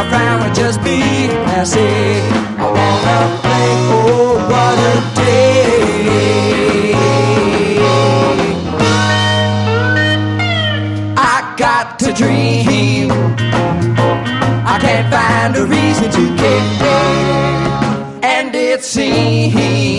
my frown would just be passing. I wanna thank, oh, what a day. I got to dream. I can't find a reason to care, and it seems